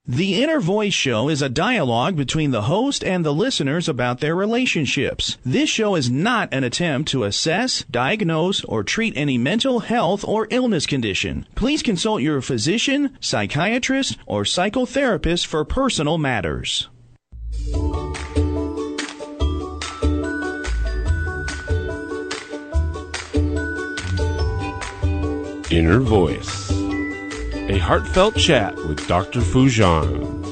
The Inner Voice Show is a dialogue between the host and the listeners about their relationships. This show is not an attempt to assess, diagnose, or treat any mental health or illness condition. Please consult your physician, psychiatrist, or psychotherapist for personal matters. Inner Voice. A heartfelt chat with Dr. Foojan.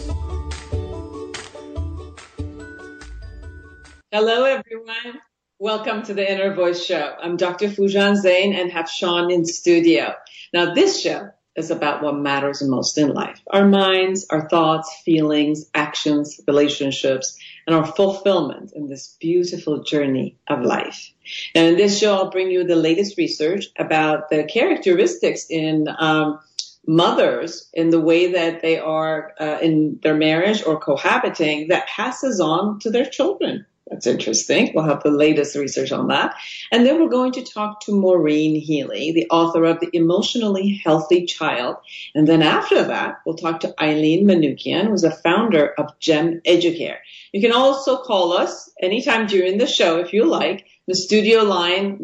Hello, everyone. Welcome to the Inner Voice Show. I'm Dr. Foojan Zeine and have Sean in studio. Now, this show is about what matters most in life. Our minds, our thoughts, feelings, actions, relationships, and our fulfillment in this beautiful journey of life. And in this show, I'll bring you the latest research about the characteristics in mothers in the way that they are in their marriage or cohabiting that passes on to their children. That's interesting. We'll have the latest research on that. And then we're going to talk to Maureen Healy, the author of The Emotionally Healthy Child. And then after that, we'll talk to Eileen Manukian, who's a founder of GEM Educare. You can also call us anytime during the show if you like. The studio line,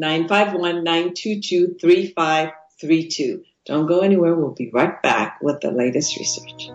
951-922-3532. Don't go anywhere. We'll be right back with the latest research.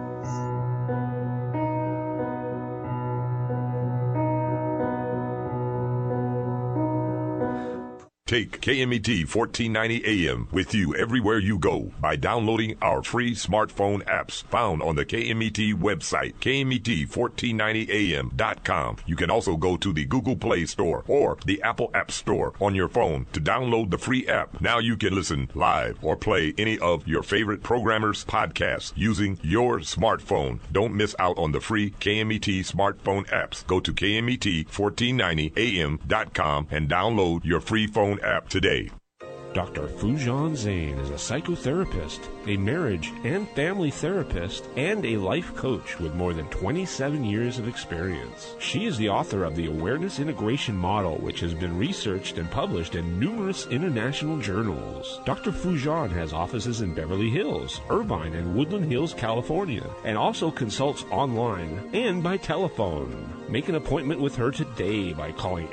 Take KMET 1490 AM with you everywhere you go by downloading our free smartphone apps found on the KMET website, KMET1490am.com. You can also go to the Google Play Store or the Apple App Store on your phone to download the free app. Now you can listen live or play any of your favorite programmers' podcasts using your smartphone. Don't miss out on the free KMET smartphone apps. Go to KMET1490am.com and download your free phone app today. Dr. Foojan Zeine is a psychotherapist, a marriage and family therapist, and a life coach with more than 27 years of experience. She is the author of the Awareness Integration Model, which has been researched and published in numerous international journals. Dr. Foojan has offices in Beverly Hills, Irvine, and Woodland Hills, California, and also consults online and by telephone. Make an appointment with her today by calling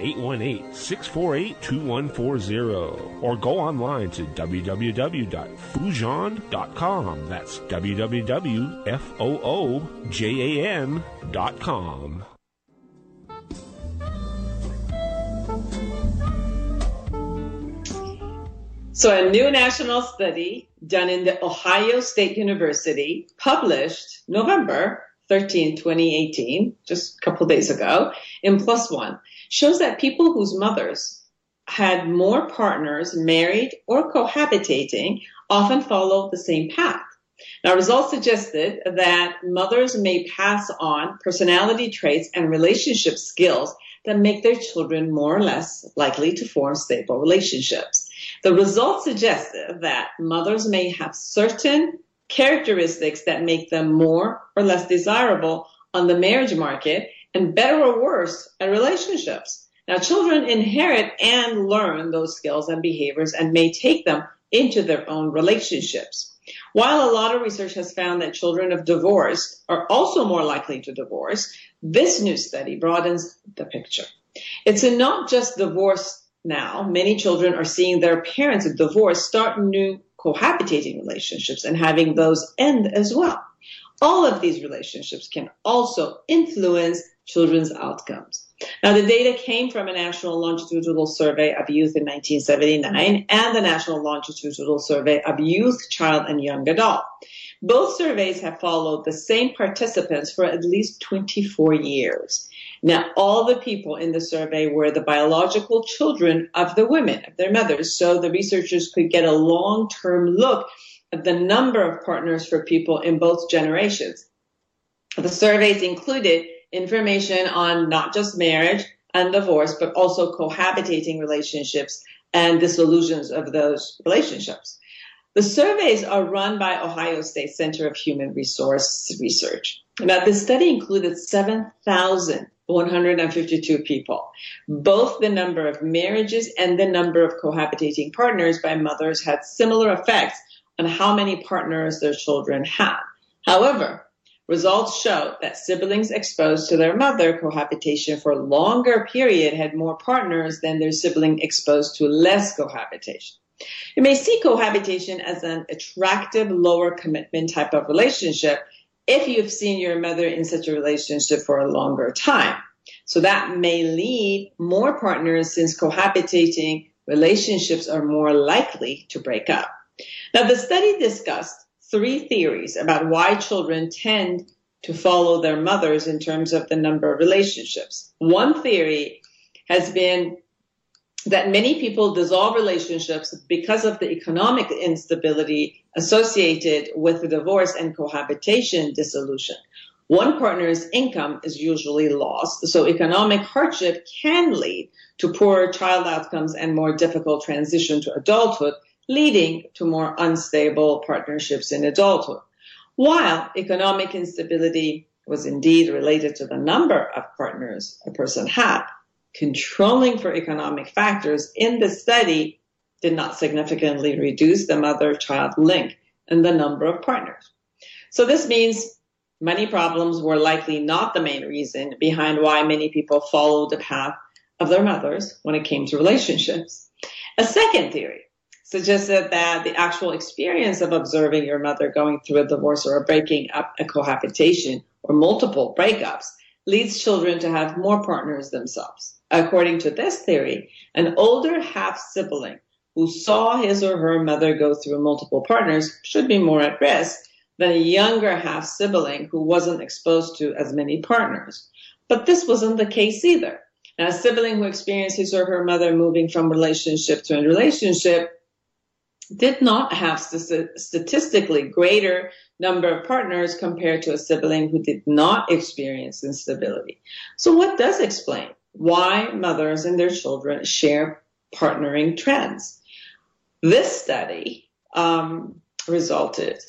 818-648-2140 or go online to www.foojan.com. That's www.foojan.com. So a new national study done in the Ohio State University, published November 13, 2018, just a couple days ago, in PLOS ONE, shows that people whose mothers had more partners married or cohabitating often follow the same path. Now, results suggested that mothers may pass on personality traits and relationship skills that make their children more or less likely to form stable relationships. The results suggested that mothers may have certain characteristics that make them more or less desirable on the marriage market and better or worse at relationships. Now, children inherit and learn those skills and behaviors and may take them into their own relationships. While a lot of research has found that children of divorce are also more likely to divorce, this new study broadens the picture. It's not just divorce now. Many children are seeing their parents of divorce start new cohabitating relationships and having those end as well. All of these relationships can also influence children's outcomes. Now, the data came from a national longitudinal survey of youth in 1979 and the National Longitudinal Survey of Youth, Child, and Young Adult. Both surveys have followed the same participants for at least 24 years. Now, all the people in the survey were the biological children of the women, of their mothers, so the researchers could get a long-term look at the number of partners for people in both generations. The surveys included information on not just marriage and divorce, but also cohabitating relationships and dissolutions of those relationships. The surveys are run by Ohio State Center of Human Resource Research. Now, the study included 7,152 people. Both the number of marriages and the number of cohabitating partners by mothers had similar effects on how many partners their children had. However, results show that siblings exposed to their mother cohabitation for a longer period had more partners than their sibling exposed to less cohabitation. You may see cohabitation as an attractive, lower commitment type of relationship if you've seen your mother in such a relationship for a longer time. So that may lead more partners, since cohabitating relationships are more likely to break up. Now, the study discussed 3 theories about why children tend to follow their mothers in terms of the number of relationships. One theory has been that many people dissolve relationships because of the economic instability associated with the divorce and cohabitation dissolution. One partner's income is usually lost, so economic hardship can lead to poorer child outcomes and more difficult transition to adulthood, leading to more unstable partnerships in adulthood. While economic instability was indeed related to the number of partners a person had, controlling for economic factors in the study did not significantly reduce the mother-child link and the number of partners. So this means money problems were likely not the main reason behind why many people followed the path of their mothers when it came to relationships. A second theory suggested that the actual experience of observing your mother going through a divorce or a breaking up, a cohabitation, or multiple breakups leads children to have more partners themselves. According to this theory, an older half-sibling who saw his or her mother go through multiple partners should be more at risk than a younger half-sibling who wasn't exposed to as many partners. But this wasn't the case either. Now, a sibling who experienced his or her mother moving from relationship to relationship did not have statistically greater number of partners compared to a sibling who did not experience instability. So what does explain why mothers and their children share partnering trends? This study results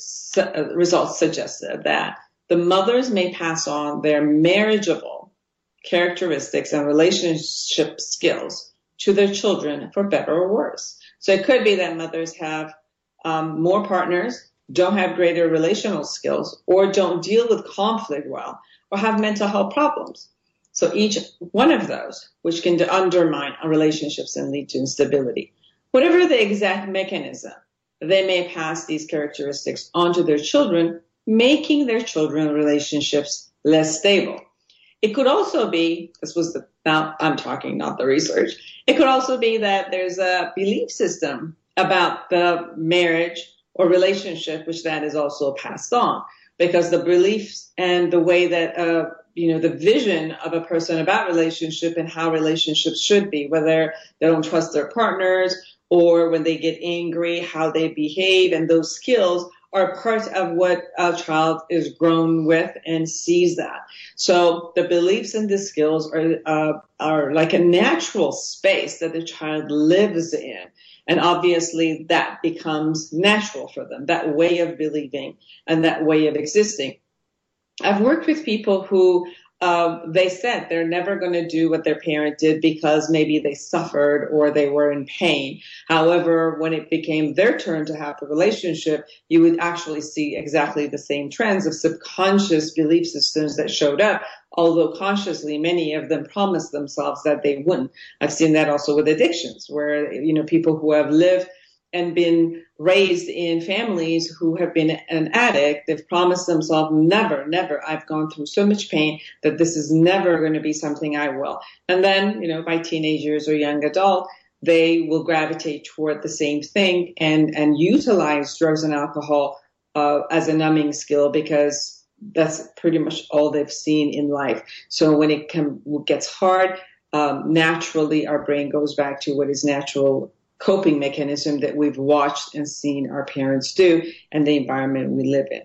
suggested that the mothers may pass on their marriageable characteristics and relationship skills to their children for better or worse. So it could be that mothers have more partners, don't have greater relational skills, or don't deal with conflict well, or have mental health problems. So each one of those, which can undermine our relationships and lead to instability. Whatever the exact mechanism, they may pass these characteristics onto their children, making their children's relationships less stable. It could also be, now I'm talking, not the research. It could also be that there's a belief system about the marriage or relationship, which that is also passed on, because the beliefs and the way that, the vision of a person about relationship and how relationships should be, whether they don't trust their partners or when they get angry, how they behave, and those skills are part of what a child is grown with and sees that. So the beliefs and the skills are like a natural space that the child lives in. And obviously that becomes natural for them, that way of believing and that way of existing. I've worked with people who they said they're never going to do what their parent did because maybe they suffered or they were in pain. However, when it became their turn to have a relationship, you would actually see exactly the same trends of subconscious belief systems that showed up, although consciously many of them promised themselves that they wouldn't. I've seen that also with addictions, where, people who have lived and been raised in families who have been an addict, they've promised themselves, never, I've gone through so much pain that this is never going to be something I will. And then, by teenagers or young adult, they will gravitate toward the same thing and utilize drugs and alcohol as a numbing skill, because that's pretty much all they've seen in life. So when it gets hard, naturally our brain goes back to what is natural coping mechanism that we've watched and seen our parents do and the environment we live in.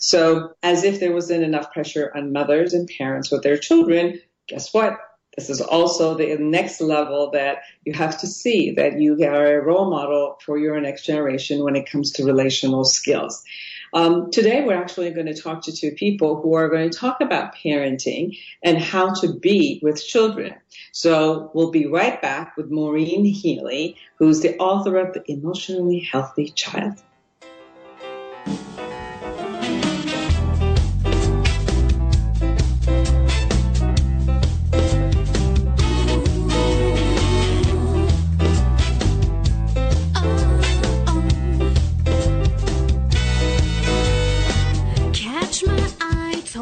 So as if there wasn't enough pressure on mothers and parents with their children, guess what? This is also the next level that you have to see, that you are a role model for your next generation when it comes to relational skills. Today, we're actually going to talk to 2 people who are going to talk about parenting and how to be with children. So we'll be right back with Maureen Healy, who's the author of The Emotionally Healthy Child.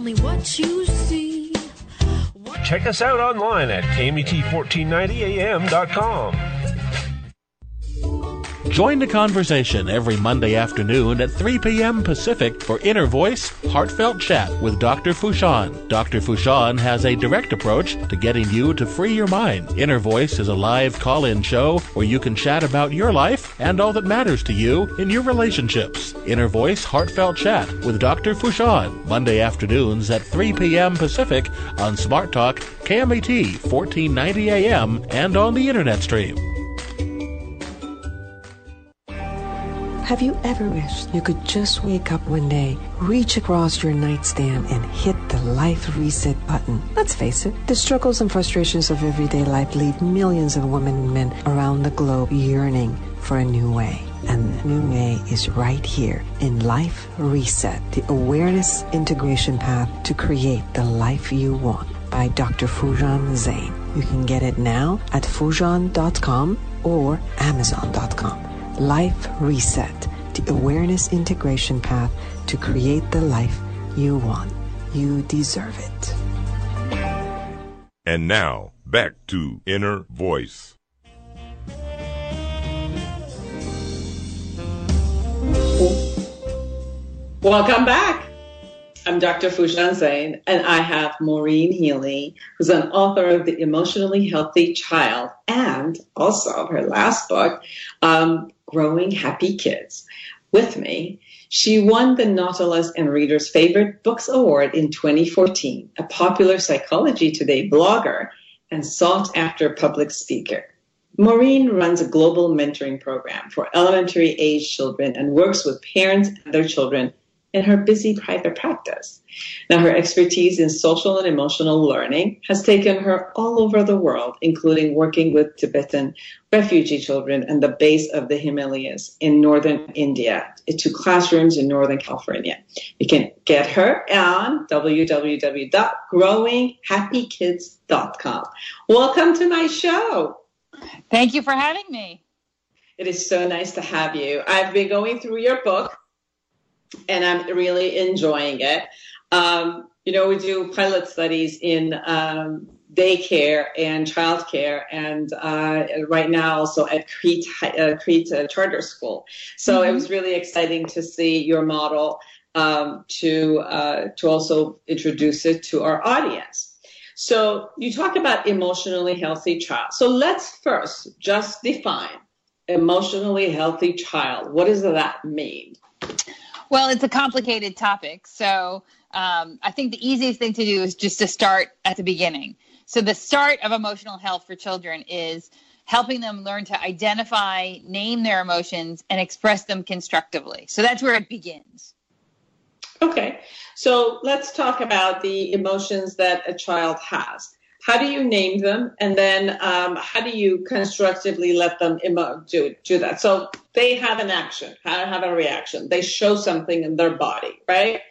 me what you see. Check us out online at KMET1490am.com. Join the conversation every Monday afternoon at 3 p.m. Pacific for Inner Voice Heartfelt Chat with Dr. Fouchon. Dr. Fouchon has a direct approach to getting you to free your mind. Inner Voice is a live call-in show where you can chat about your life and all that matters to you in your relationships. Inner Voice Heartfelt Chat with Dr. Fouchon, Monday afternoons at 3 p.m. Pacific on Smart Talk, KMET 1490 AM, and on the Internet stream. Have you ever wished you could just wake up one day, reach across your nightstand, and hit the life reset button? Let's face it, the struggles and frustrations of everyday life leave millions of women and men around the globe yearning for a new way. And the new way is right here in Life Reset, the awareness integration path to create the life you want by Dr. Fouchon Zain. You can get it now at Fouchon.com or Amazon.com. Life Reset, the awareness integration path to create the life you want. You deserve it. And now, back to Inner Voice. Welcome back. I'm Dr. Fouchon Zain, and I have Maureen Healy, who's an author of The Emotionally Healthy Child and also her last book, Growing Happy Kids, with me. She won the Nautilus and Reader's Favorite Books Award in 2014, a popular Psychology Today blogger and sought-after public speaker. Maureen runs a global mentoring program for elementary-age children and works with parents and their children in her busy private practice. Now, her expertise in social and emotional learning has taken her all over the world, including working with Tibetan refugee children and the base of the Himalayas in northern India to classrooms in Northern California. You can get her on www.growinghappykids.com. Welcome to my show. Thank you for having me. It is so nice to have you. I've been going through your book, and I'm really enjoying it. We do pilot studies in daycare and childcare, and right now also at Crete Charter School. So It was really exciting to see your model to also introduce it to our audience. So you talk about emotionally healthy child. So let's first just define emotionally healthy child. What does that mean? Well, it's a complicated topic. So I think the easiest thing to do is just to start at the beginning. So the start of emotional health for children is helping them learn to identify, name their emotions, and express them constructively. So that's where it begins. Okay. So let's talk about the emotions that a child has. How do you name them? And then how do you constructively let them do that? So they have an action, have a reaction. They show something in their body, right?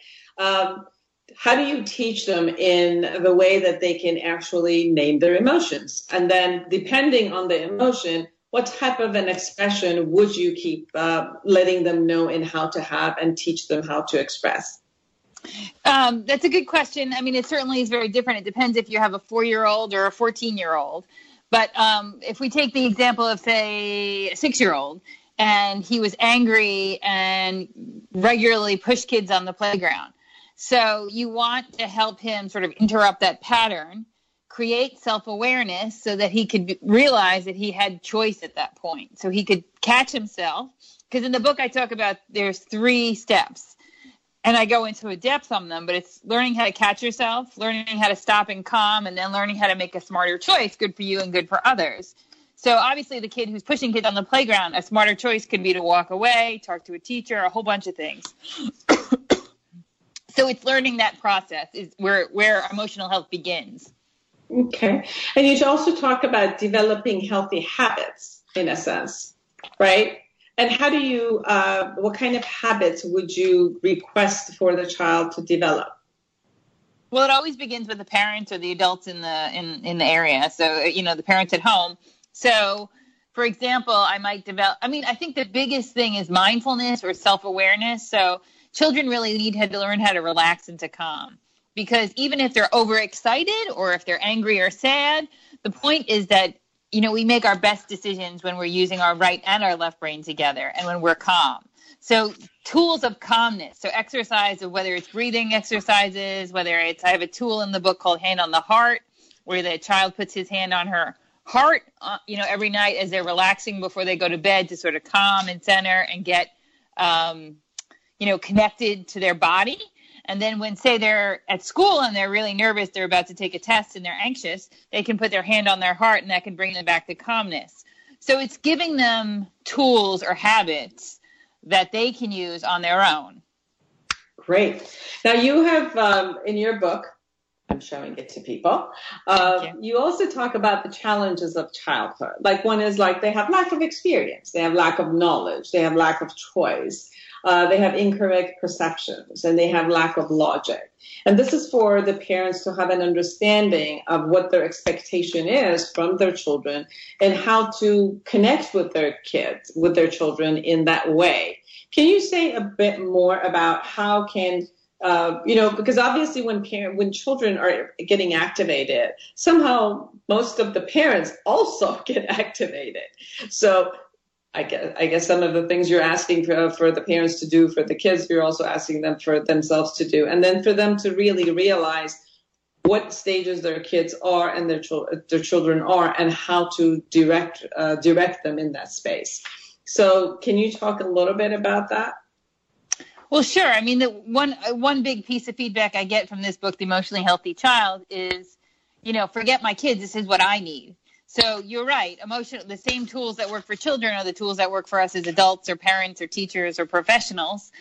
How do you teach them in the way that they can actually name their emotions? And then depending on the emotion, what type of an expression would you keep letting them know in how to have and teach them how to express? That's a good question. I mean, it certainly is very different. It depends if you have a 4-year-old or a 14-year-old. But if we take the example of, say, a 6-year-old, and he was angry and regularly pushed kids on the playground. So you want to help him sort of interrupt that pattern, create self-awareness so that he could realize that he had choice at that point. So he could catch himself. Because in the book I talk about there's 3 steps. And I go into a depth on them, but it's learning how to catch yourself, learning how to stop and calm, and then learning how to make a smarter choice, good for you and good for others. So obviously the kid who's pushing kids on the playground, a smarter choice could be to walk away, talk to a teacher, a whole bunch of things. So it's learning that process is where emotional health begins. Okay. And you also talk about developing healthy habits, in a sense, right? And how do you, what kind of habits would you request for the child to develop? Well, it always begins with the parents or the adults in the area. So, the parents at home. So, for example, I think the biggest thing is mindfulness or self-awareness. So children really need to learn how to relax and to calm. because even if they're overexcited or if they're angry or sad, the point is that, we make our best decisions when we're using our right and our left brain together and when we're calm. So tools of calmness. So exercise, whether it's breathing exercises, whether it's, I have a tool in the book called Hand on the Heart, where the child puts his hand on her heart, every night as they're relaxing before they go to bed to sort of calm and center and get, connected to their body. And then when, say, they're at school and they're really nervous, they're about to take a test and they're anxious, they can put their hand on their heart and that can bring them back to calmness. So it's giving them tools or habits that they can use on their own. Great. Now you have, in your book, I'm showing it to people, you also talk about the challenges of childhood. Like one is like they have lack of experience, they have lack of knowledge, they have lack of choice. They have incorrect perceptions and they have lack of logic. And this is for the parents to have an understanding of what their expectation is from their children and how to connect with their kids, with their children in that way. Can you say a bit more about how can, because obviously when children are getting activated, somehow most of the parents also get activated. So I guess some of the things you're asking for the parents to do for the kids, you're also asking them for themselves to do. And then for them to really realize what stages their kids are and their children are and how to direct them in that space. So can you talk a little bit about that? Well, sure. I mean, the one big piece of feedback I get from this book, The Emotionally Healthy Child, is, forget my kids. This is what I need. So you're right. The same tools that work for children are the tools that work for us as adults or parents or teachers or professionals.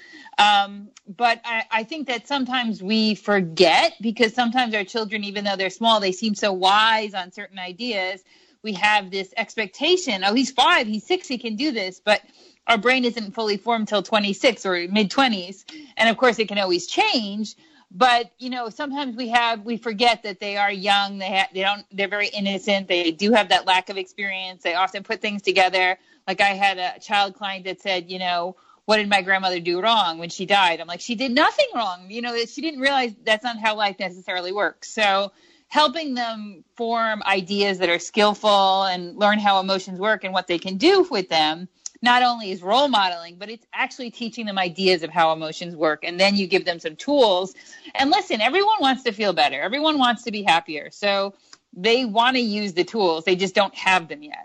But I think that sometimes we forget because sometimes our children, even though they're small, they seem so wise on certain ideas. We have this expectation, oh, he's 5, he's 6, he can do this. But our brain isn't fully formed till 26 or mid-20s. And, of course, it can always change. But, sometimes we forget that they are young. They're very innocent. They do have that lack of experience. They often put things together. Like I had a child client that said, what did my grandmother do wrong when she died? I'm like, she did nothing wrong. She didn't realize that's not how life necessarily works. So helping them form ideas that are skillful and learn how emotions work and what they can do with them not only is role modeling, but it's actually teaching them ideas of how emotions work. And then you give them some tools. And listen, everyone wants to feel better. Everyone wants to be happier. So they want to use the tools. They just don't have them yet.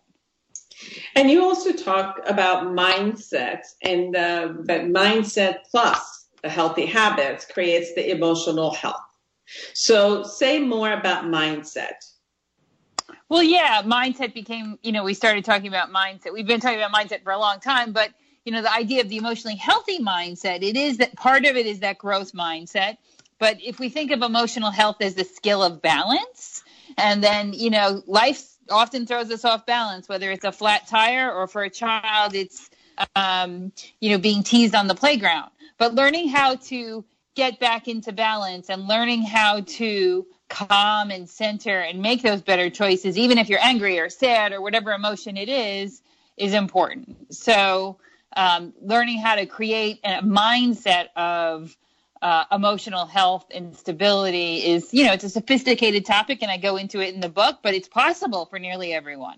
And you also talk about mindset and that mindset plus the healthy habits creates the emotional health. So say more about mindset. Well, yeah, mindset became, we started talking about mindset. We've been talking about mindset for a long time, but, the idea of the emotionally healthy mindset, it is that part of it is that growth mindset. But if we think of emotional health as the skill of balance, and then, life often throws us off balance, whether it's a flat tire or for a child, it's, being teased on the playground. But learning how to get back into balance and learning how to calm and center and make those better choices, even if you're angry or sad or whatever emotion it is important. So learning how to create a mindset of emotional health and stability is, it's a sophisticated topic and I go into it in the book, but it's possible for nearly everyone.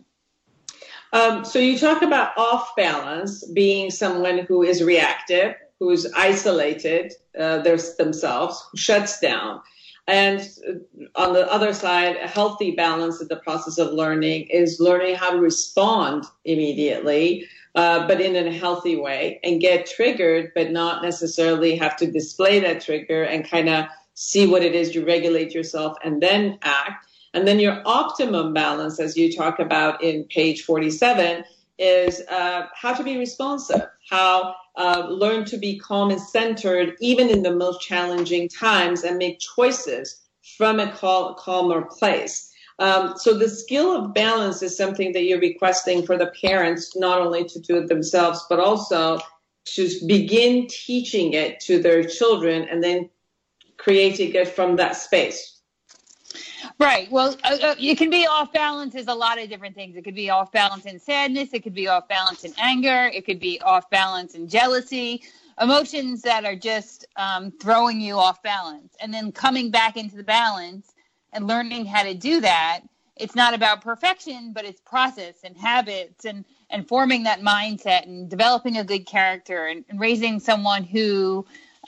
So you talk about off balance being someone who is reactive, who's isolated themselves, who shuts down. And on the other side, a healthy balance in the process of learning is learning how to respond immediately, but in a healthy way and get triggered, but not necessarily have to display that trigger and kind of see what it is, you regulate yourself and then act. And then your optimum balance, as you talk about in page 47, is how to be responsive, how learn to be calm and centered even in the most challenging times and make choices from a calmer place. So the skill of balance is something that you're requesting for the parents, not only to do it themselves, but also to begin teaching it to their children and then creating it from that space. Right. Well, it can be off balance is a lot of different things. It could be off balance in sadness. It could be off balance in anger. It could be off balance in jealousy. emotions that are just throwing you off balance, and then coming back into the balance and learning how to do that. It's not about perfection, but it's process and habits and forming that mindset and developing a good character and raising someone who,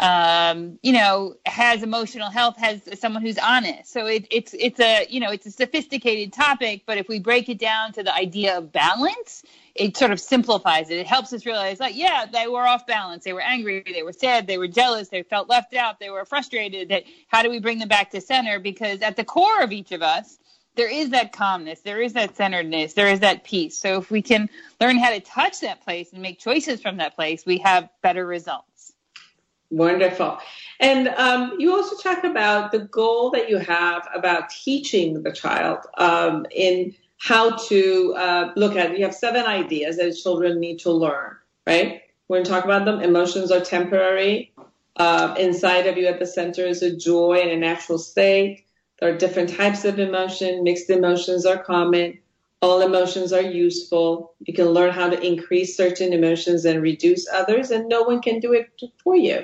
has emotional health, has someone who's honest. So it's a sophisticated topic, but if we break it down to the idea of balance, it sort of simplifies it. It helps us realize, like, yeah, they were off balance. They were angry. They were sad. They were jealous. They felt left out. They were frustrated. How do we bring them back to center? Because at the core of each of us, there is that calmness, there is that centeredness, there is that peace. So if we can learn how to touch that place and make choices from that place, we have better results. Wonderful. And you also talk about the goal that you have about teaching the child in how to look at, you have 7 ideas that children need to learn, right? We're going to talk about them. Emotions are temporary. Inside of you at the center is a joy and a natural state. There are different types of emotion. Mixed emotions are common. All emotions are useful. You can learn how to increase certain emotions and reduce others, and no one can do it for you.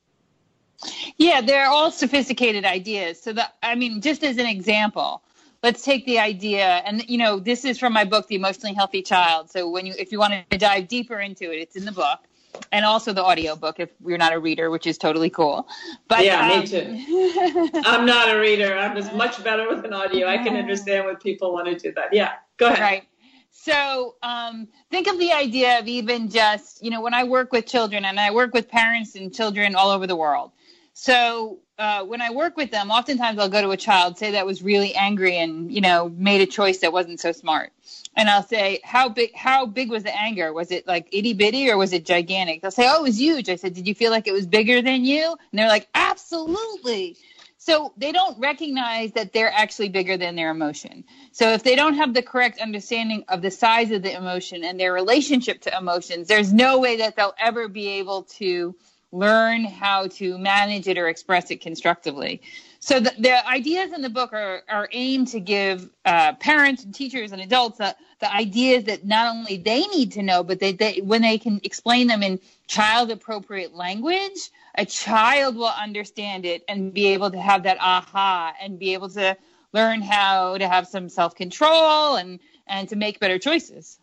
Yeah, they're all sophisticated ideas. So, just as an example, let's take the idea, and this is from my book, The Emotionally Healthy Child. So if you want to dive deeper into it, it's in the book. And also the audio book if you're not a reader, which is totally cool. But yeah, me too. I'm not a reader. I'm just much better with an audio. I can understand when people want to do that. Yeah, go ahead. Right. So think of the idea of even just, when I work with children, and I work with parents and children all over the world. So when I work with them, oftentimes I'll go to a child, say that was really angry and, made a choice that wasn't so smart. And I'll say, how big was the anger? Was it like itty bitty or was it gigantic? They'll say, oh, it was huge. I said, did you feel like it was bigger than you? And they're like, absolutely. So they don't recognize that they're actually bigger than their emotion. So if they don't have the correct understanding of the size of the emotion and their relationship to emotions, there's no way that they'll ever be able to learn how to manage it or express it constructively. So the ideas in the book are aimed to give parents and teachers and adults the ideas that not only they need to know, but they when they can explain them in child-appropriate language, a child will understand it and be able to have that aha and be able to learn how to have some self-control and to make better choices.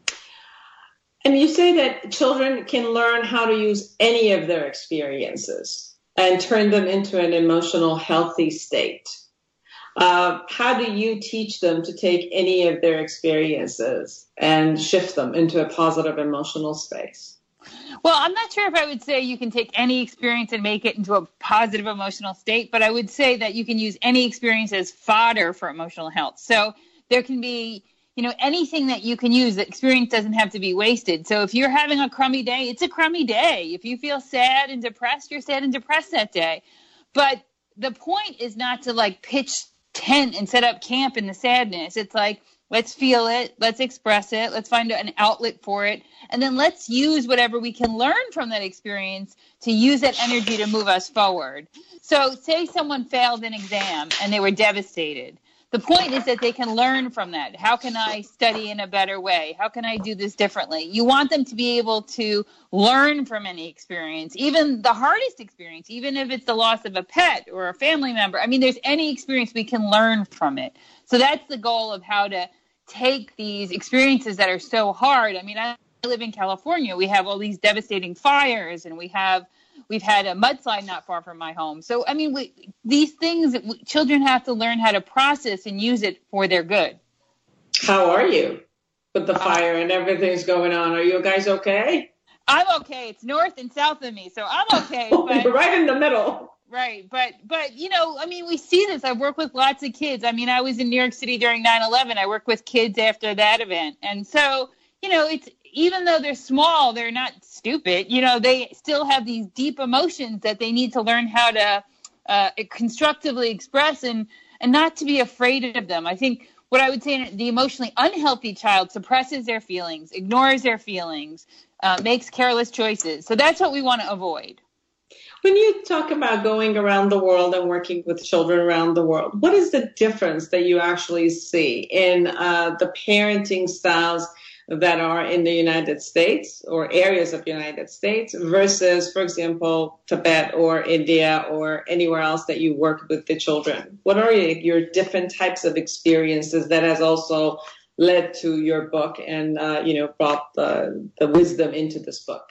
And you say that children can learn how to use any of their experiences and turn them into an emotional healthy state. How do you teach them to take any of their experiences and shift them into a positive emotional space? Well, I'm not sure if I would say you can take any experience and make it into a positive emotional state, but I would say that you can use any experience as fodder for emotional health. So there can be anything that you can use. The experience doesn't have to be wasted. So if you're having a crummy day, it's a crummy day. If you feel sad and depressed, you're sad and depressed that day. But the point is not to pitch tent and set up camp in the sadness. It's like, let's feel it. Let's express it. Let's find an outlet for it. And then let's use whatever we can learn from that experience to use that energy to move us forward. So say someone failed an exam and they were devastated. The point is that they can learn from that. How can I study in a better way? How can I do this differently? You want them to be able to learn from any experience, even the hardest experience, even if it's the loss of a pet or a family member. There's any experience we can learn from it. So that's the goal of how to take these experiences that are so hard. I live in California. We have all these devastating fires, and we've had a mudslide not far from my home. So, these things, children have to learn how to process and use it for their good. How are you with the fire and everything's going on? Are you guys okay? I'm okay. It's north and south of me, so I'm okay. But you're right in the middle. Right. But we see this. I work with lots of kids. I was in New York City during 9/11. I work with kids after that event. And so, it's, even though they're small, they're not stupid. They still have these deep emotions that they need to learn how to constructively express and not to be afraid of them. I think what I would say, the emotionally unhealthy child suppresses their feelings, ignores their feelings, makes careless choices. So that's what we want to avoid. When you talk about going around the world and working with children around the world, what is the difference that you actually see in the parenting styles that are in the United States or areas of the United States versus, for example, Tibet or India or anywhere else that you work with the children? What are your different types of experiences that has also led to your book and, brought the wisdom into this book?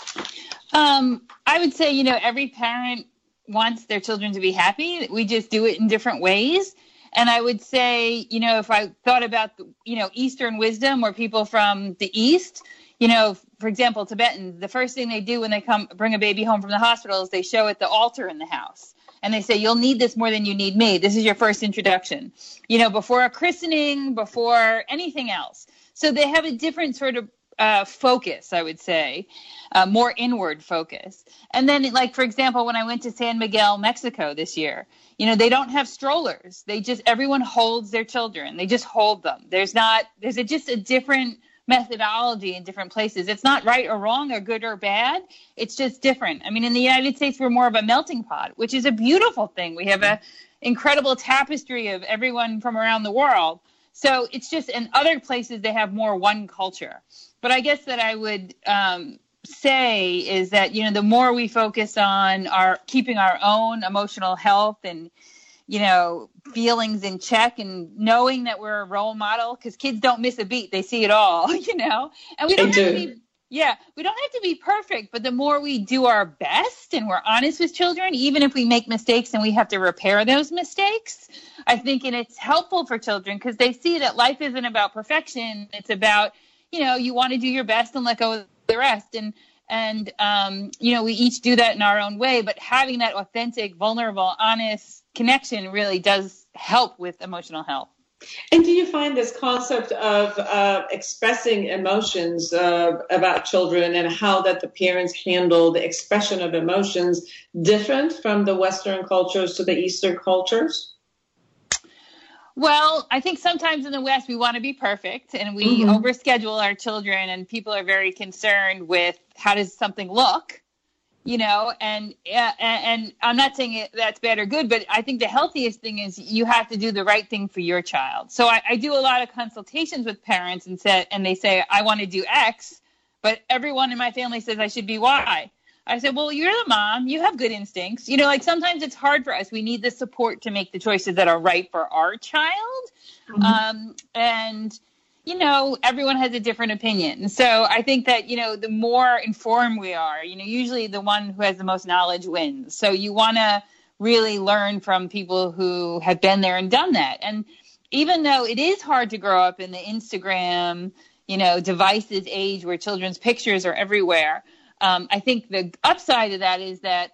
I would say, every parent wants their children to be happy. We just do it in different ways. And I would say, if I thought about, Eastern wisdom or people from the East, for example, Tibetans, the first thing they do when they bring a baby home from the hospital is they show it the altar in the house. And they say, you'll need this more than you need me. This is your first introduction, before a christening, before anything else. So they have a different sort of focus, I would say, more inward focus. And then, for example, when I went to San Miguel, Mexico this year, they don't have strollers. Everyone holds their children. They just hold them. There's just a different methodology in different places. It's not right or wrong or good or bad. It's just different. I mean, in the United States, we're more of a melting pot, which is a beautiful thing. We have an incredible tapestry of everyone from around the world. So it's just in other places, they have more one culture. But I guess that I would say is that, the more we focus on keeping our own emotional health and, feelings in check and knowing that we're a role model, because kids don't miss a beat. They see it all, and we don't have to be, we don't have to be perfect, but the more we do our best and we're honest with children, even if we make mistakes and we have to repair those mistakes, I think, and it's helpful for children because they see that life isn't about perfection. It's about, you want to do your best and let go of the rest. And we each do that in our own way, but having that authentic, vulnerable, honest connection really does help with emotional health. And do you find this concept of expressing emotions about children and how that the parents handle the expression of emotions different from the Western cultures to the Eastern cultures? Well, I think sometimes in the West, we want to be perfect and we overschedule our children, and people are very concerned with how does something look, and I'm not saying that's bad or good, but I think the healthiest thing is you have to do the right thing for your child. So I do a lot of consultations with parents and they say, I want to do X, but everyone in my family says I should be Y. I said, well, you're the mom. You have good instincts. Sometimes it's hard for us. We need the support to make the choices that are right for our child. Everyone has a different opinion. So I think that, the more informed we are, usually the one who has the most knowledge wins. So you want to really learn from people who have been there and done that. And even though it is hard to grow up in the Instagram, devices age where children's pictures are everywhere, I think the upside of that is that,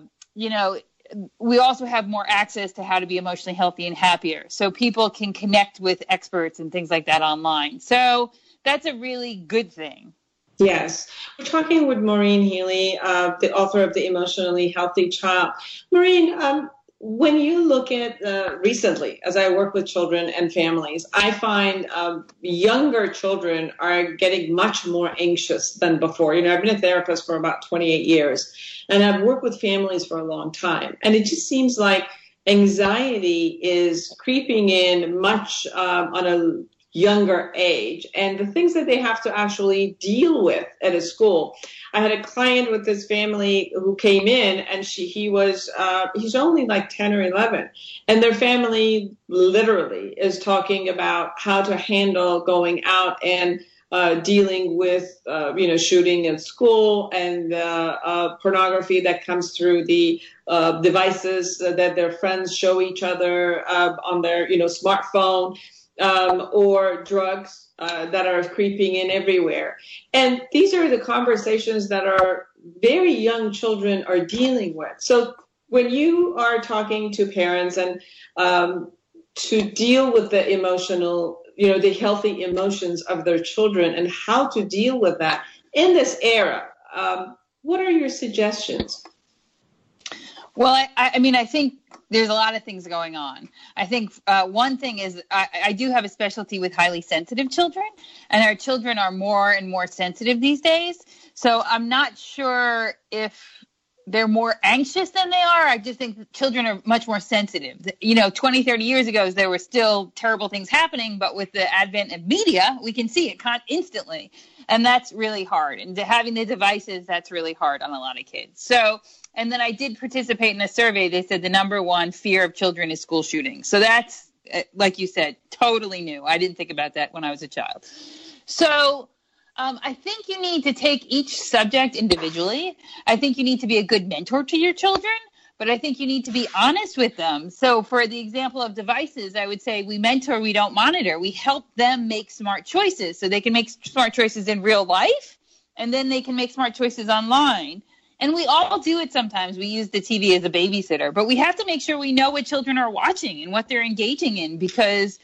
we also have more access to how to be emotionally healthy and happier. So people can connect with experts and things like that online. So that's a really good thing. Yes. We're talking with Maureen Healy, the author of The Emotionally Healthy Child. Maureen, when you look at recently, as I work with children and families, I find younger children are getting much more anxious than before. I've been a therapist for about 28 years, and I've worked with families for a long time. And it just seems like anxiety is creeping in much on a younger age, and the things that they have to actually deal with at a school. I had a client with this family who came in, and he's only like 10 or 11, and their family literally is talking about how to handle going out and dealing with, shooting at school and pornography that comes through the devices that their friends show each other on their, smartphone. Or drugs that are creeping in everywhere. And these are the conversations that our very young children are dealing with. So when you are talking to parents and to deal with the emotional, the healthy emotions of their children and how to deal with that in this era, what are your suggestions? Well, I think there's a lot of things going on. I think one thing is I do have a specialty with highly sensitive children, and our children are more and more sensitive these days. So I'm not sure if they're more anxious than they are. I just think that children are much more sensitive. 20, 30 years ago, there were still terrible things happening, but with the advent of media, we can see it instantly. And that's really hard. And having the devices, that's really hard on a lot of kids. So, and then I did participate in a survey. They said the number one fear of children is school shootings. So that's, like you said, totally new. I didn't think about that when I was a child. So I think you need to take each subject individually. I think you need to be a good mentor to your children, but I think you need to be honest with them. So for the example of devices, I would say we mentor, we don't monitor. We help them make smart choices so they can make smart choices in real life, and then they can make smart choices online. And we all do it sometimes. We use the TV as a babysitter, but we have to make sure we know what children are watching and what they're engaging in, because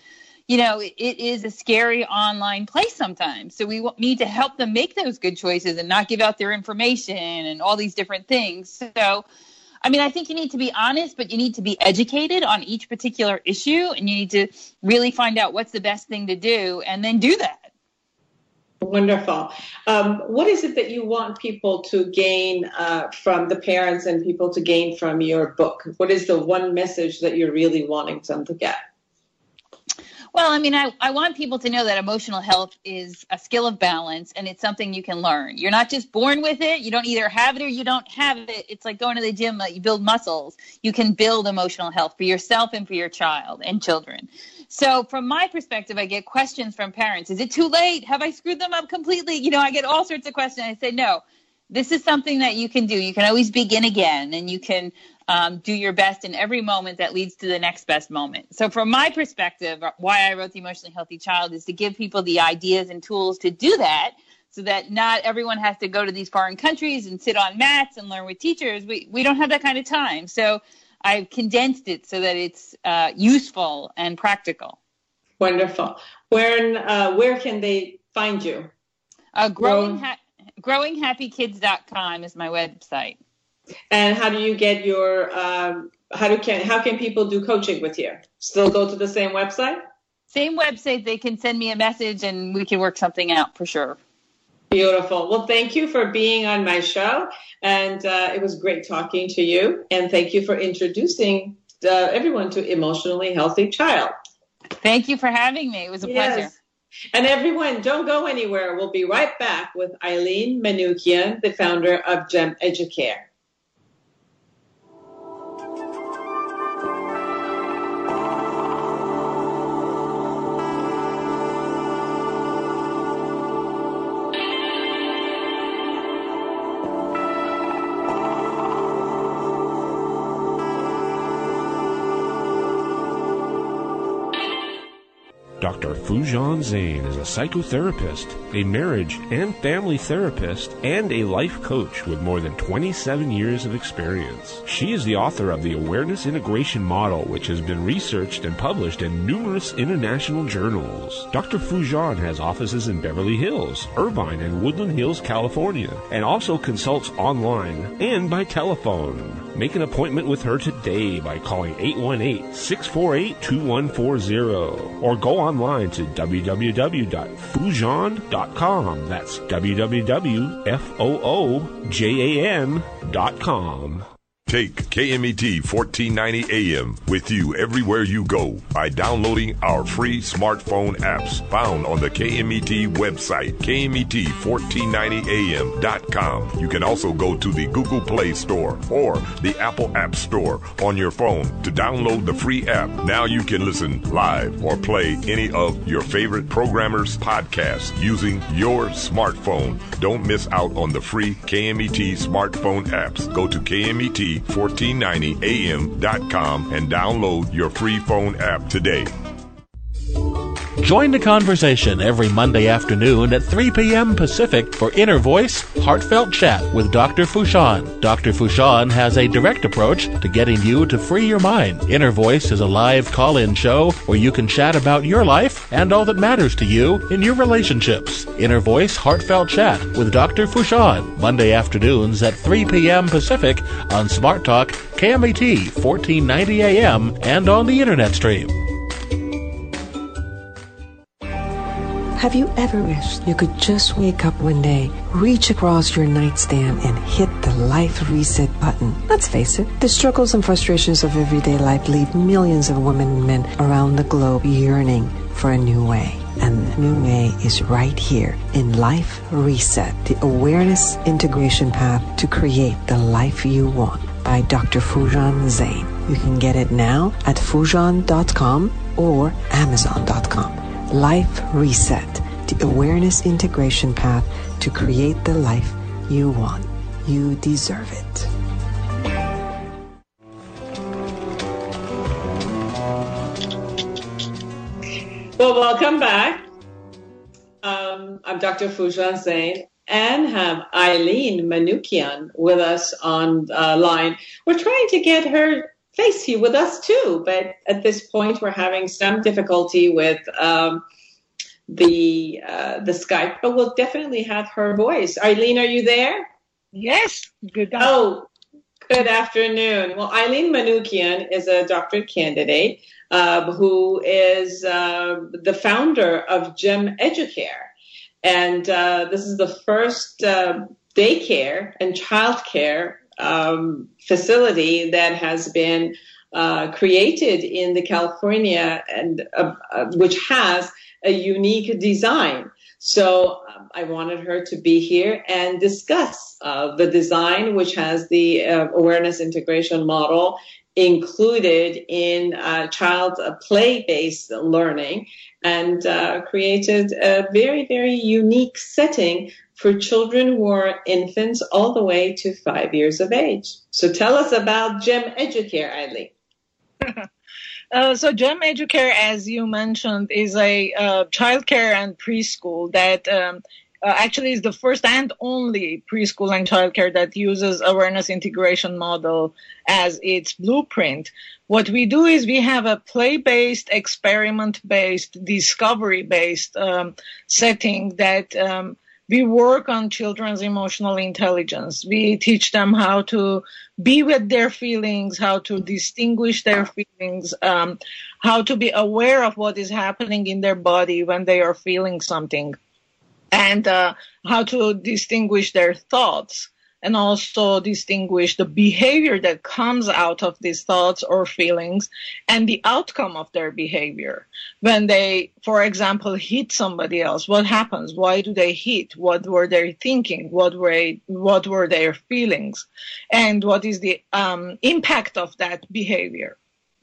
it is a scary online place sometimes. So we need to help them make those good choices and not give out their information and all these different things. So, I think you need to be honest, but you need to be educated on each particular issue, and you need to really find out what's the best thing to do and then do that. Wonderful. What is it that you want people to gain from the parents and people to gain from your book? What is the one message that you're really wanting them to get? Well, I want people to know that emotional health is a skill of balance, and it's something you can learn. You're not just born with it. You don't either have it or you don't have it. It's like going to the gym. You build muscles. You can build emotional health for yourself and for your child and children. So from my perspective, I get questions from parents. Is it too late? Have I screwed them up completely? I get all sorts of questions. I say, no, this is something that you can do. You can always begin again, and you can do your best in every moment that leads to the next best moment. So from my perspective, why I wrote The Emotionally Healthy Child is to give people the ideas and tools to do that, so that not everyone has to go to these foreign countries and sit on mats and learn with teachers. We don't have that kind of time. So I've condensed it so that it's useful and practical. Wonderful. Where can they find you? GrowingHappyKids.com is my website. And how do you get your, how can people do coaching with you? Still go to the same website? Same website. They can send me a message and we can work something out for sure. Beautiful. Well, thank you for being on my show. And it was great talking to you. And thank you for introducing everyone to Emotionally Healthy Child. Thank you for having me. It was a pleasure. And everyone, don't go anywhere. We'll be right back with Eileen Manukian, the founder of GEM Educare. Dr. Foojan Zeine is a psychotherapist, a marriage and family therapist, and a life coach with more than 27 years of experience. She is the author of the Awareness Integration Model, which has been researched and published in numerous international journals. Dr. Foojan has offices in Beverly Hills, Irvine, and Woodland Hills, California, and also consults online and by telephone. Make an appointment with her today by calling 818-648-2140 or go online to www.foojan.com. That's www.foojan.com. Take KMET 1490 AM with you everywhere you go by downloading our free smartphone apps found on the KMET website, KMET1490am.com. You can also go to the Google Play Store or the Apple App Store on your phone to download the free app. Now you can listen live or play any of your favorite programmers' podcasts using your smartphone. Don't miss out on the free KMET smartphone apps. Go to KMET1490am.com and download your free phone app today. Join the conversation every Monday afternoon at 3 p.m. Pacific for Inner Voice Heartfelt Chat with Dr. Foojan. Dr. Foojan has a direct approach to getting you to free your mind. Inner Voice is a live call-in show where you can chat about your life and all that matters to you in your relationships. Inner Voice Heartfelt Chat with Dr. Foojan, Monday afternoons at 3 p.m. Pacific on Smart Talk, KMET 1490 AM, and on the Internet stream. Have you ever wished you could just wake up one day, reach across your nightstand, and hit the life reset button? Let's face it, the struggles and frustrations of everyday life leave millions of women and men around the globe yearning for a new way. And the new way is right here in Life Reset, the awareness integration path to create the life you want by Dr. Foojan Zeine. You can get it now at Foojan.com or Amazon.com. Life Reset, the awareness integration path to create the life you want. You deserve it. Well, welcome back. I'm Dr. Foojan Zeine and have Eileen Manukian with us on line. We're trying to get her face here with us too, but at this point we're having some difficulty with the Skype, but we'll definitely have her voice. Eileen, are you there? Yes. Good afternoon. Well, Eileen Manukian is a doctorate candidate who is the founder of GEM Educare. And this is the first daycare and childcare facility that has been created in the California and which has a unique design. So I wanted her to be here and discuss the design, which has the awareness integration model included in child play-based learning, and created a very, very unique setting for children who are infants all the way to 5 years of age. So tell us about GEM Educare, Eileen. So GEM Educare, as you mentioned, is a childcare and preschool that actually is the first and only preschool and childcare that uses awareness integration model as its blueprint. What we do is we have a play-based, experiment-based, discovery-based setting that we work on children's emotional intelligence. We teach them how to be with their feelings, how to distinguish their feelings, how to be aware of what is happening in their body when they are feeling something, and how to distinguish their thoughts, and also distinguish the behavior that comes out of these thoughts or feelings and the outcome of their behavior. When they, for example, hit somebody else, what happens? Why do they hit? What were they thinking? What were their feelings? And what is the impact of that behavior?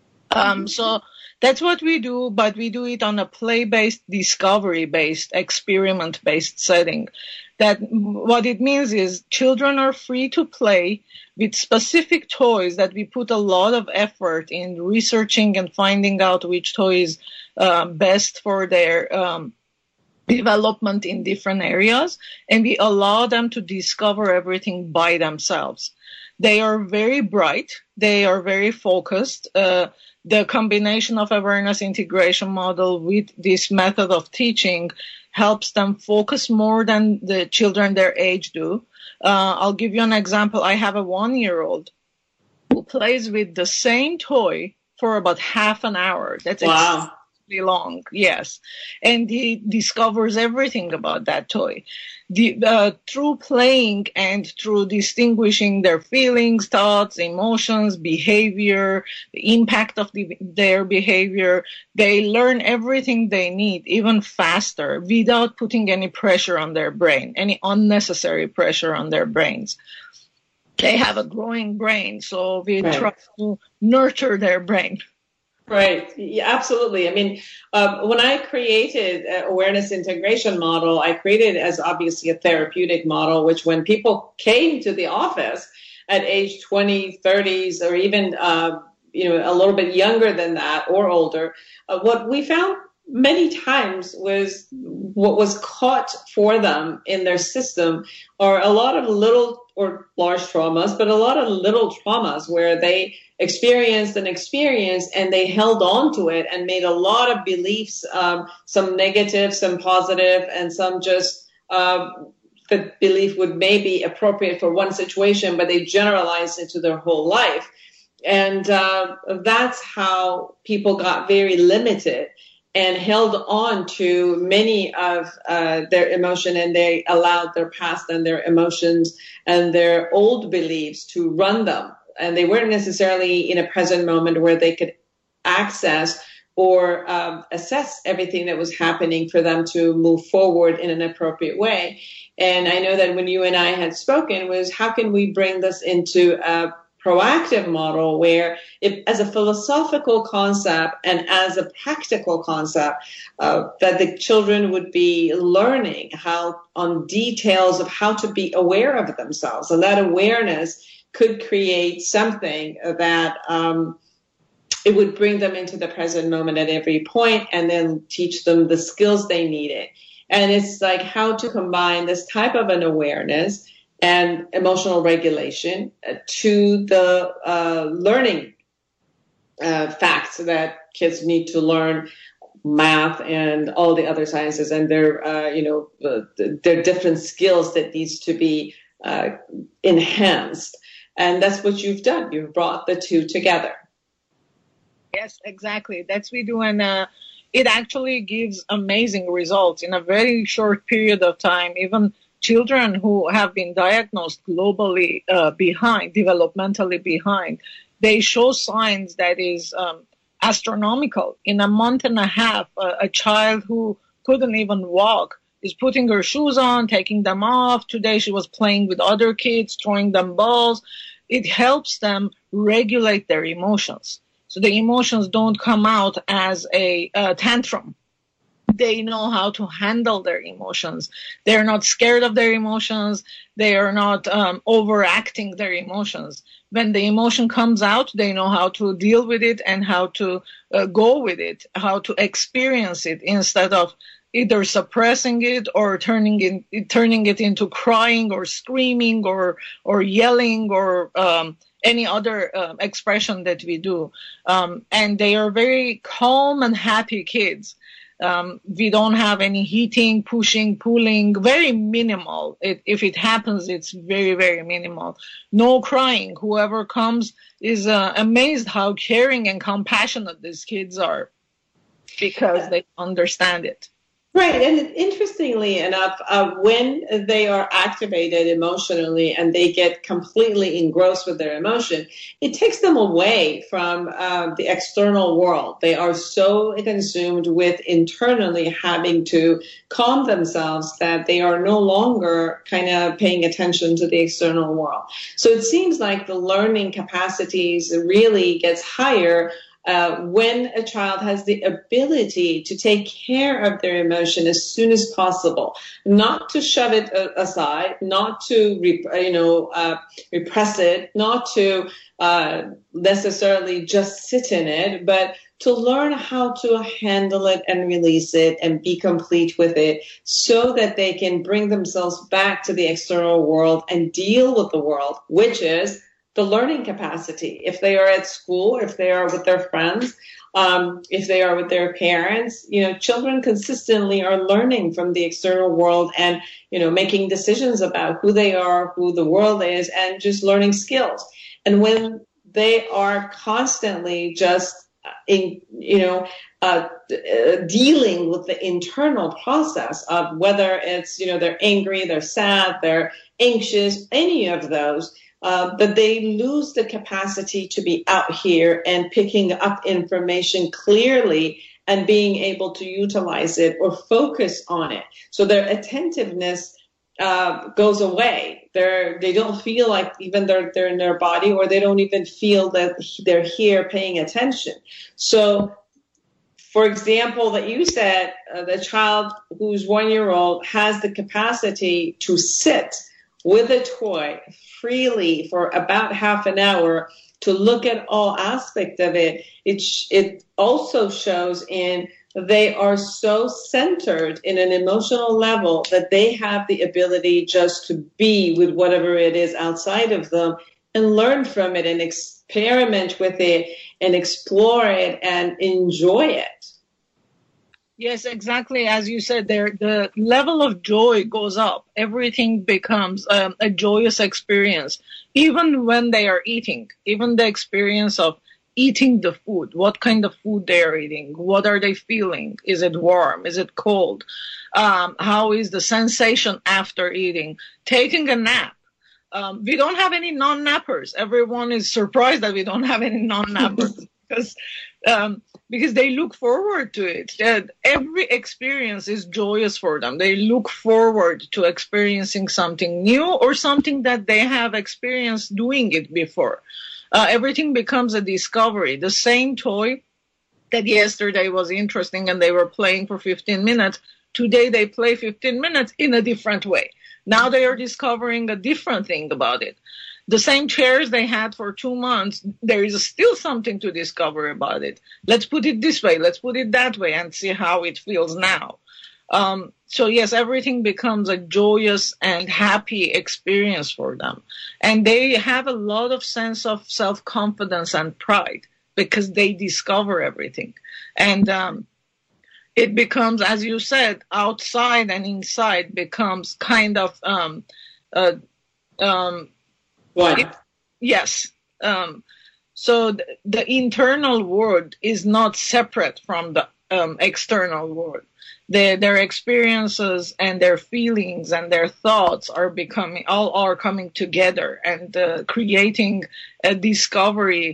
So that's what we do, but we do it on a play-based, discovery-based, experiment-based setting. That what it means is children are free to play with specific toys that we put a lot of effort in researching and finding out which toy is best for their development in different areas, and we allow them to discover everything by themselves. They are very bright. They are very focused. The combination of awareness integration model with this method of teaching helps them focus more than the children their age do. I'll give you an example. I have a 1-year-old who plays with the same toy for about half an hour. That's wow. Long, yes, and he discovers everything about that toy. Through playing and through distinguishing their feelings, thoughts, emotions, behavior, the impact of their behavior, they learn everything they need even faster without putting any pressure on their brain, any unnecessary pressure on their brains. They have a growing brain, so we try to nurture their brain. Right. Yeah, absolutely. I mean, when I created awareness integration model, I created it as obviously a therapeutic model, which when people came to the office at age 20, 30s, or even, a little bit younger than that or older, what we found many times was what was caught for them in their system are a lot of little or large traumas, but a lot of little traumas where they experienced an experience and they held on to it and made a lot of beliefs, some negative, some positive, and some just the belief would maybe appropriate for one situation, but they generalized it to their whole life. And that's how people got very limited and held on to many of their emotion, and they allowed their past and their emotions and their old beliefs to run them. And they weren't necessarily in a present moment where they could access or assess everything that was happening for them to move forward in an appropriate way. And I know that when you and I had spoken was, how can we bring this into a proactive model where it, as a philosophical concept and as a practical concept, that the children would be learning how on details of how to be aware of themselves. And that awareness could create something that it would bring them into the present moment at every point, and then teach them the skills they needed. And it's like how to combine this type of an awareness and emotional regulation to the learning facts that kids need to learn, math and all the other sciences, and their their different skills that needs to be enhanced. And that's what you've done. You've brought the two together. Yes, exactly. That's what we do. And it actually gives amazing results in a very short period of time. Even children who have been diagnosed globally behind, developmentally behind, they show signs that is astronomical. In a month and a half, a child who couldn't even walk is putting her shoes on, taking them off. Today she was playing with other kids, throwing them balls. It helps them regulate their emotions. So the emotions don't come out as a tantrum. They know how to handle their emotions. They're not scared of their emotions. They are not overacting their emotions. When the emotion comes out, they know how to deal with it and how to go with it, how to experience it instead of either suppressing it or turning it into crying or screaming or yelling or any other expression that we do. And they are very calm and happy kids. We don't have any heating, pushing, pulling, very minimal. If it happens, it's very, very minimal. No crying. Whoever comes is amazed how caring and compassionate these kids are because they understand it. Right. And interestingly enough, when they are activated emotionally and they get completely engrossed with their emotion, it takes them away from the external world. They are so consumed with internally having to calm themselves that they are no longer kind of paying attention to the external world. So it seems like the learning capacities really gets higher when a child has the ability to take care of their emotion as soon as possible, not to shove it aside, not to repress it, not to necessarily just sit in it, but to learn how to handle it and release it and be complete with it so that they can bring themselves back to the external world and deal with the world, which is the learning capacity. If they are at school, if they are with their friends, if they are with their parents, children consistently are learning from the external world and, making decisions about who they are, who the world is, and just learning skills. And when they are constantly just dealing with the internal process of whether it's, they're angry, they're sad, they're anxious, any of those, but they lose the capacity to be out here and picking up information clearly and being able to utilize it or focus on it. So their attentiveness goes away. They don't feel like even they're in their body, or they don't even feel that they're here paying attention. So, for example, that you said the child who's 1 year old has the capacity to sit with a toy freely for about half an hour to look at all aspects of it. It also shows in they are so centered in an emotional level that they have the ability just to be with whatever it is outside of them and learn from it and experiment with it and explore it and enjoy it. Yes, exactly. As you said there, the level of joy goes up. Everything becomes a joyous experience. Even when they are eating, even the experience of eating the food, what kind of food they are eating, what are they feeling, is it warm, is it cold, how is the sensation after eating, taking a nap. We don't have any non-nappers. Everyone is surprised that we don't have any non-nappers because they look forward to it. Every experience is joyous for them. They look forward to experiencing something new or something that they have experienced doing it before. Everything becomes a discovery. The same toy that yesterday was interesting and they were playing for 15 minutes, today they play 15 minutes in a different way. Now they are discovering a different thing about it. The same chairs they had for 2 months, there is still something to discover about it. Let's put it this way, let's put it that way, and see how it feels now. So yes, everything becomes a joyous and happy experience for them. And they have a lot of sense of self-confidence and pride because they discover everything. And it becomes, as you said, outside and inside becomes kind of One. Yes. So the internal world is not separate from the external world. Their experiences and their feelings and their thoughts are coming together and creating a discovery,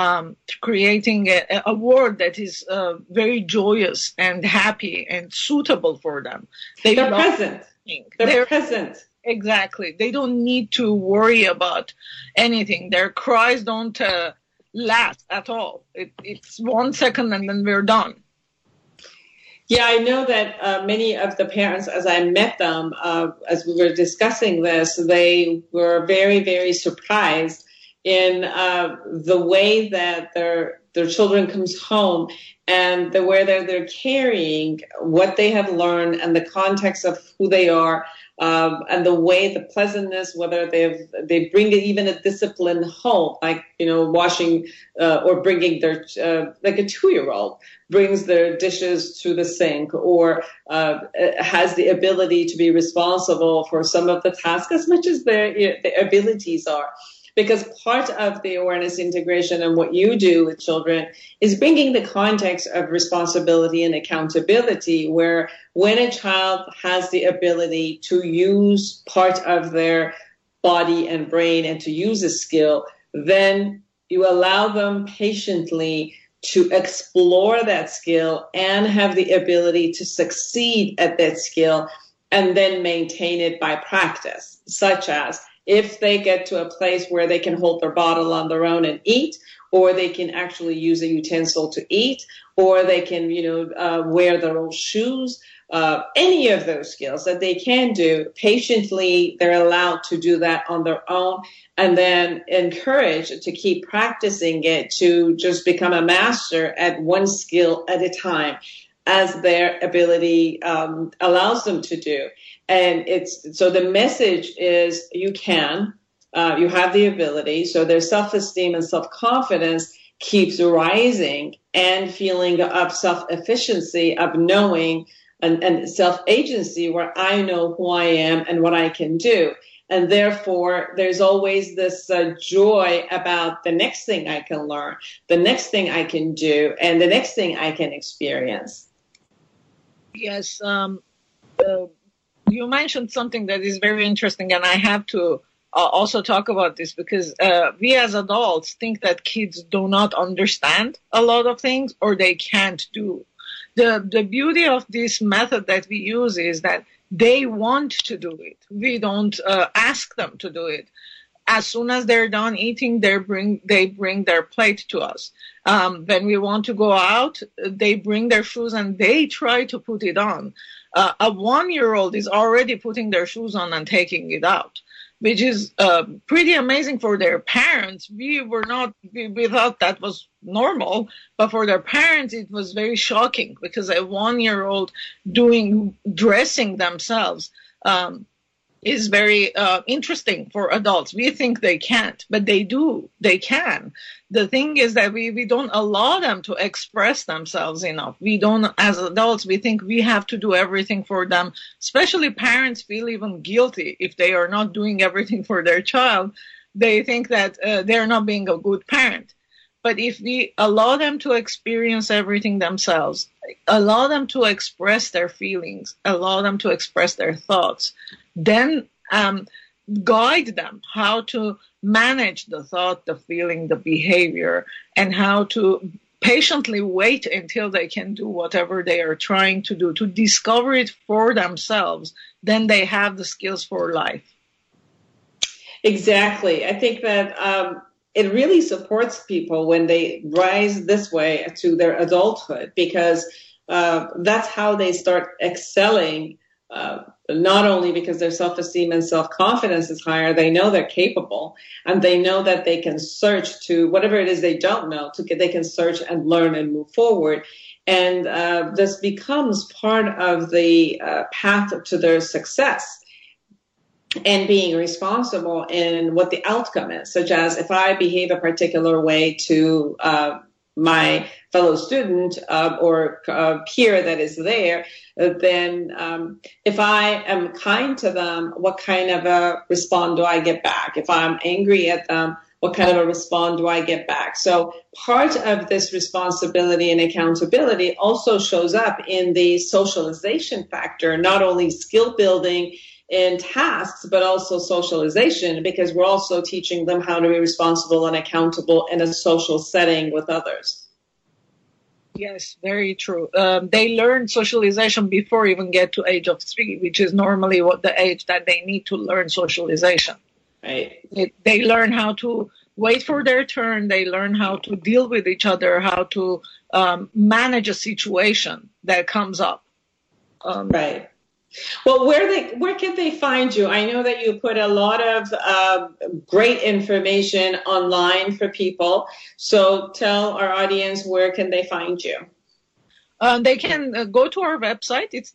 creating a world that is very joyous and happy and suitable for them. They're present. They're present. Exactly. They don't need to worry about anything. Their cries don't last at all. It's 1 second and then we're done. Yeah, I know that many of the parents, as I met them, as we were discussing this, they were very, very surprised in the way that their children comes home and the way that they're carrying what they have learned and the context of who they are. And the way, the pleasantness, whether they bring even a discipline home, like, washing or bringing their, like a 2-year-old brings their dishes to the sink or has the ability to be responsible for some of the tasks as much as their abilities are. Because part of the awareness integration and what you do with children is bringing the context of responsibility and accountability, where when a child has the ability to use part of their body and brain and to use a skill, then you allow them patiently to explore that skill and have the ability to succeed at that skill and then maintain it by practice, such as if they get to a place where they can hold their bottle on their own and eat, or they can actually use a utensil to eat, or they can, wear their own shoes, any of those skills that they can do patiently, they're allowed to do that on their own, and then encouraged to keep practicing it to just become a master at one skill at a time, as their ability allows them to do. And so the message is you can, you have the ability. So their self-esteem and self-confidence keeps rising and feeling of self-efficiency, of knowing and self-agency, where I know who I am and what I can do. And therefore, there's always this joy about the next thing I can learn, the next thing I can do, and the next thing I can experience. Yes. You mentioned something that is very interesting, and I have to also talk about this because we as adults think that kids do not understand a lot of things or they can't do. The beauty of this method that we use is that they want to do it. We don't ask them to do it. As soon as they're done eating, they bring their plate to us. When we want to go out, they bring their shoes and they try to put it on. A 1-year-old is already putting their shoes on and taking it out, which is pretty amazing for their parents. We thought that was normal, but for their parents, it was very shocking because a 1-year-old dressing themselves is very interesting for adults. We think they can't, but they do. They can. The thing is that we don't allow them to express themselves enough. We don't, as adults, we think we have to do everything for them. Especially parents feel even guilty if they are not doing everything for their child. They think that they're not being a good parent. But if we allow them to experience everything themselves, allow them to express their feelings, allow them to express their thoughts, then guide them how to manage the thought, the feeling, the behavior, and how to patiently wait until they can do whatever they are trying to do, to discover it for themselves, then they have the skills for life. Exactly. I think that it really supports people when they rise this way to their adulthood, because that's how they start excelling, not only because their self-esteem and self-confidence is higher, they know they're capable, and they know that they can search to whatever it is they don't know, they can search and learn and move forward. And this becomes part of the path to their success, and being responsible in what the outcome is, such as if I behave a particular way to my fellow student or peer that is there, then if I am kind to them, what kind of a response do I get back? If I'm angry at them, what kind of a response do I get back? So part of this responsibility and accountability also shows up in the socialization factor, not only skill building in tasks, but also socialization, because we're also teaching them how to be responsible and accountable in a social setting with others. Yes, very true. They learn socialization before even get to age of 3, which is normally what the age that they need to learn socialization. Right. They learn how to wait for their turn. They learn how to deal with each other, how to manage a situation that comes up. Right. Well, where can they find you? I know that you put a lot of great information online for people. So tell our audience, where can they find you? They can go to our website. It's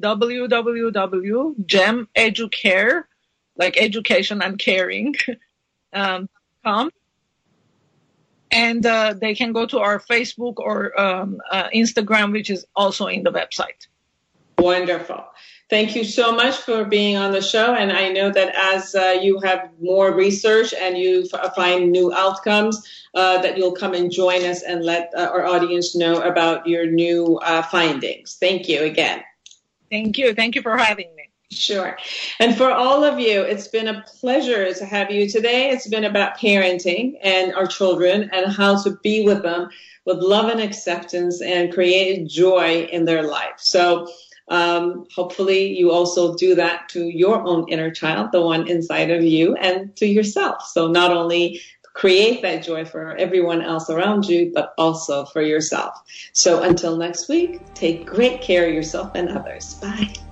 www.gemeducare, like education and caring, .com. And they can go to our Facebook or Instagram, which is also in the website. Wonderful. Thank you so much for being on the show. And I know that as you have more research and you find new outcomes, that you'll come and join us and let our audience know about your new findings. Thank you again. Thank you. Thank you for having me. Sure. And for all of you, it's been a pleasure to have you today. It's been about parenting and our children and how to be with them with love and acceptance and create joy in their life. So hopefully you also do that to your own inner child, the one inside of you, and to yourself. So not only create that joy for everyone else around you, but also for yourself. So until next week, take great care of yourself and others. Bye.